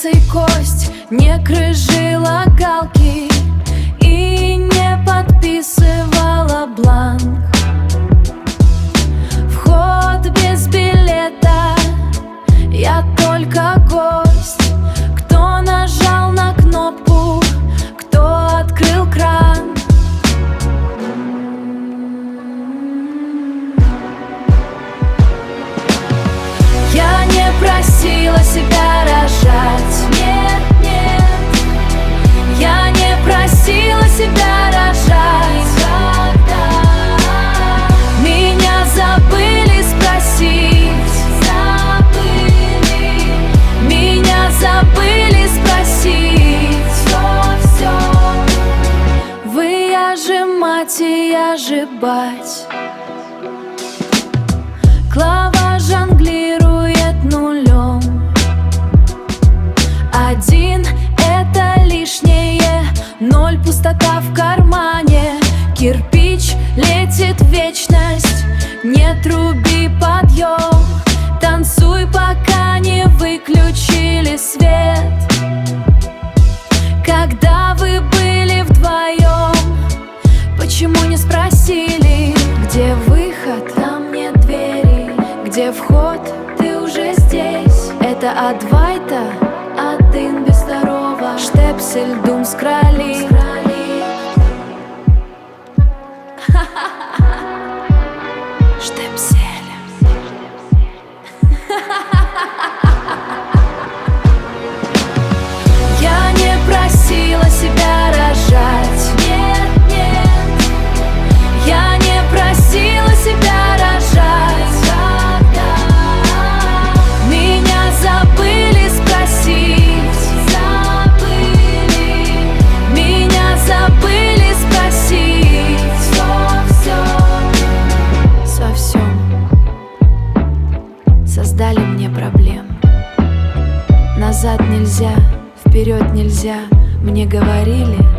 мясо и кость, не крыжила галки и не подписывала бланк. Вход без билета, я только гость. Кто нажал на кнопку, кто открыл кран? Я не просила себя рожать, нет, нет. Я не просила себя рожать никогда. Меня забыли спросить, забыли. Меня забыли спросить, все. Вы, я же мать, и я же бать. Клава жонглирует нулем. Один — это лишнее, 0 — пустота в кармане. Кирпич летит в вечность, не труби, подъем. Танцуй, пока не выключили свет. Когда вы были вдвоем, почему не спросили, где выход? Там нет двери. Где вход? Ты уже здесь. Это от Вайта, один без второго. Штепсель, дум с крали. Штепсель. Я не просила себя рожать, нет, нет. Я не просила себя рожать никогда. Меня забыли спросить, забыли. Меня забыли спросить, все. Во всем создали мне проблем. Назад нельзя, вперед нельзя. Мне говорили,